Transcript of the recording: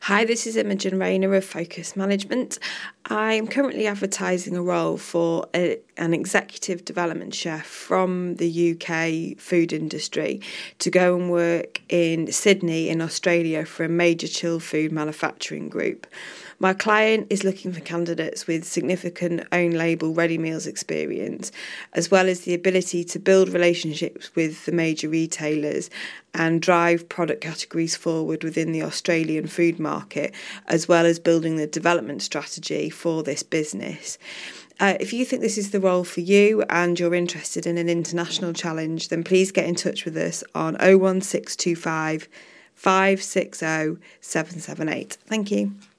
Hi, this is Imogen Rayner of Focus Management. I'm currently advertising a role for an executive development chef from the UK food industry to go and work in Sydney in Australia for a major chilled food manufacturing group. My client is looking for candidates with significant own label ready meals experience, as well as the ability to build relationships with the major retailers and drive product categories forward within the Australian food market, as well as building the development strategy for this business. If you think this is the role for you and you're interested in an international challenge, then please get in touch with us on 01625 560 778. Thank you.